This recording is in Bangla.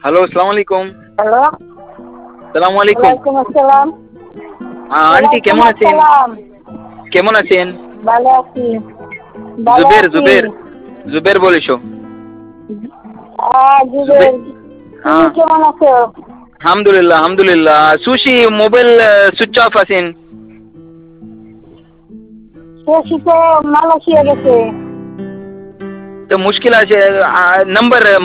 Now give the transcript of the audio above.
হ্যালো, আসসালামু আলাইকুম। হ্যালো, সালামু আলাইকুম। ওয়ালাইকুম আসসালাম। আন্টি ওয়ালাইকুম কেমন আছেন? আসসালাম। কেমন আছেন? ভালো আছি, ভালো জুবের, আছি। জুবের, জুবের বলিস। জুবে জুবের, তুমি হ্যাঁ, কেমন আছো? আলহামদুলিল্লাহ, আলহামদুলিল্লাহ। সুশি মোবাইল সুইচ অফ আছেন। সে শীতে মালয়েশিয়া গেছে। তো মুশকিল আছে। নাম্বার